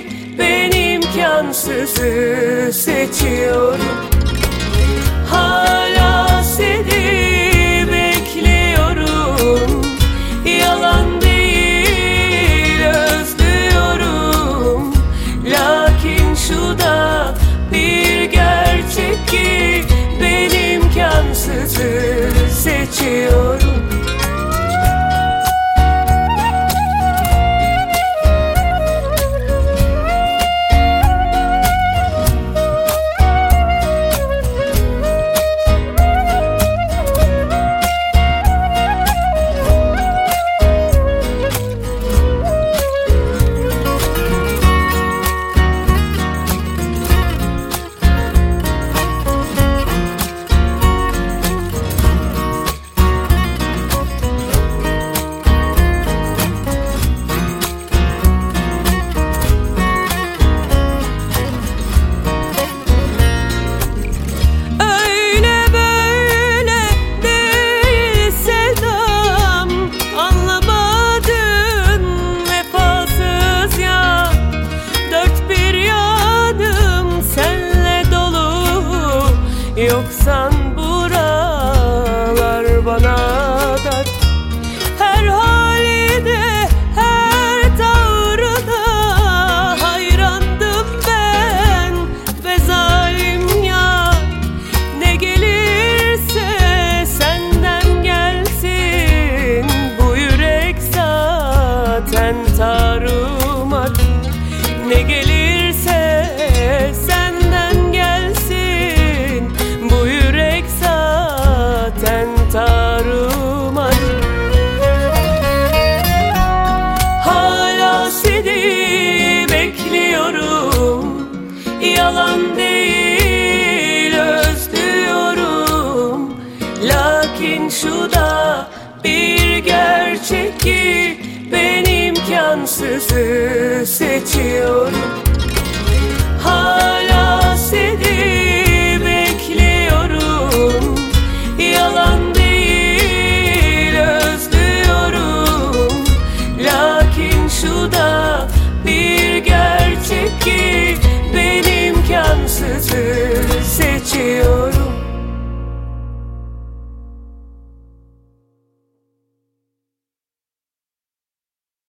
ben imkansızı seçiyorum. Hala seni bekliyorum, yalan değil özlüyorum. Lakin şu da bir gerçek ki ben imkansızı seçiyorum. Yoksan buralar bana dar. Her halinde, her tavrına hayrandım ben ve zalim ya. Ne gelirse senden gelsin, bu yürek zaten tarumar. Ne gelirse senden gelsin, bu yürek zaten tarumar. Hala seni bekliyorum, yalan değil özlüyorum. Lakin şu da bir gerçek ki ben imkansızı seçiyorum.